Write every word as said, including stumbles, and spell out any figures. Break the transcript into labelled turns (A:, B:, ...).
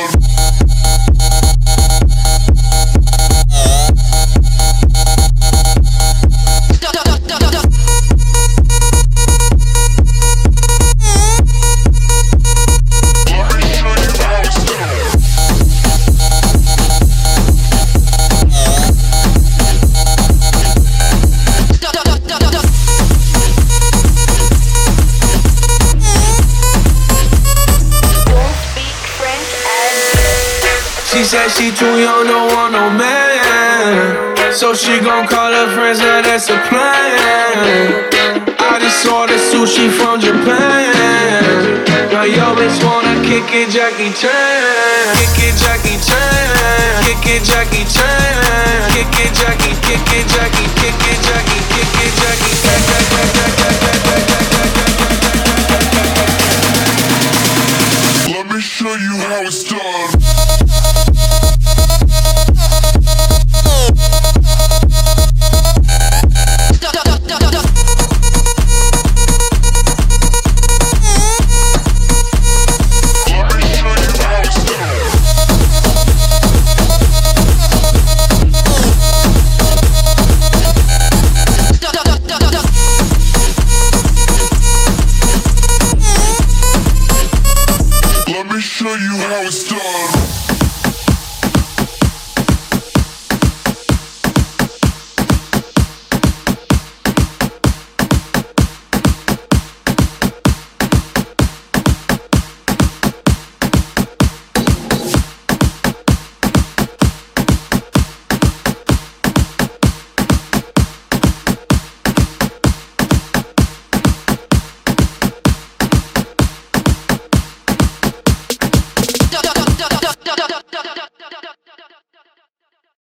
A: She said she too young, don't want no man, so she gon' call her friends, now that's a plan. I just ordered sushi from Japan. Now yo bitch wanna kick it, Jackie Chan. Kick it, Jackie Chan. Kick it, Jackie Chan. Kick it, Jackie. Kick it, Jackie. Kick it, Jackie. Kick it, Jackie.
B: Let me show you how it's done. Let me show you how it's done.